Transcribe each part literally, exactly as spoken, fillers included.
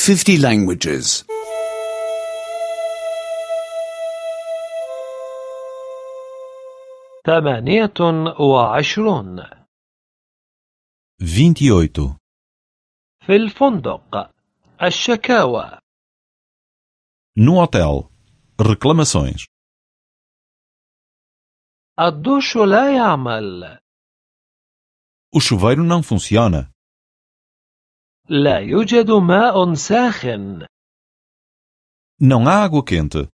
fifty languages. ثمانية وعشرون. vinte e oito. في الفندق. الشكاوى. No hotel. Reclamações. الدوش لا يعمل. O chuveiro não funciona. لا يوجد ماء ساخن. Não há água quente.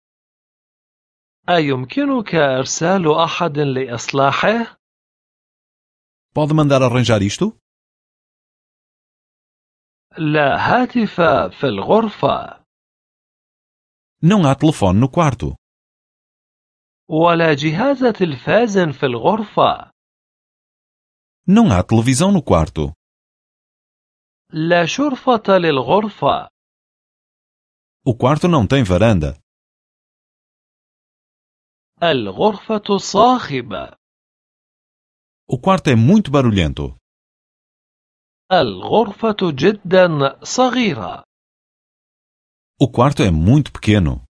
أيمكنك إرسال أحد لإصلاحه؟ Pode mandar arranjar isto? لا هاتف في الغرفة. Não há telefone no quarto. ولا جهاز تلفاز في الغرفة. Não há televisão no quarto. لا شرفة للغرفة. O quarto não tem varanda. الغرفة صاخبة. O quarto é muito barulhento. الغرفة جدا صغيرة. O quarto é muito pequeno.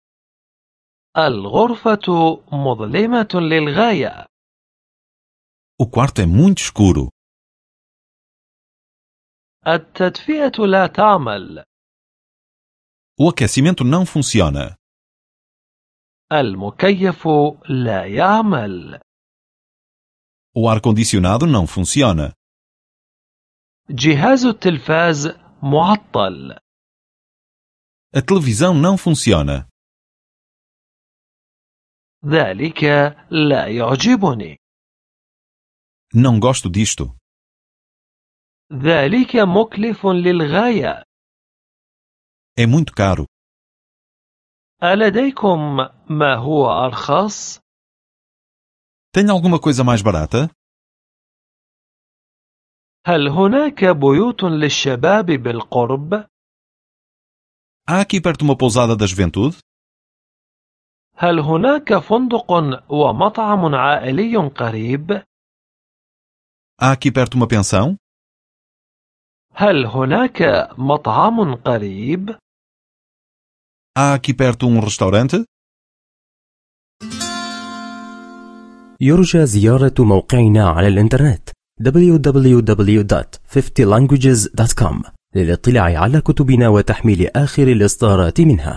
الغرفة مظلمة للغاية. O quarto é muito escuro. التدفئة لا تعمل. O aquecimento não funciona. المكيف لا يعمل. O ar-condicionado não funciona. جهاز التلفاز معطل. A televisão não funciona. ذلك لا يعجبني. Não gosto disto. ذلك مكلف للغاية. É muito caro. ألديكم ما هو أرخص؟ Tem alguma coisa mais barata? هل هناك بيوت للشباب بالقرب؟ Há aqui perto uma pousada da juventude? هل هناك فندق ومطعم عائلي قريب؟ Há aqui perto uma pensão? هل هناك مطعم قريب؟ Há aqui perto um restaurante? يرجى زيارة موقعنا على الإنترنت دبليو دبليو دبليو دوت fifty languages دوت كوم للاطلاع على كتبنا وتحميل آخر الإصدارات منها.